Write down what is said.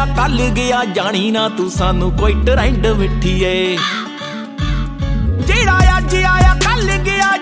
ਆਇਆ ਕੱਲ ਗਿਆ, ਜਾਣੀ ਨਾ ਤੂੰ ਸਾਨੂੰ ਕੋਈ ਟਰੈਂਡ ਮਿੱਠੀਏ। ਜਿਹੜਾ ਅੱਜ ਆਇਆ ਕੱਲ ਗਿਆ,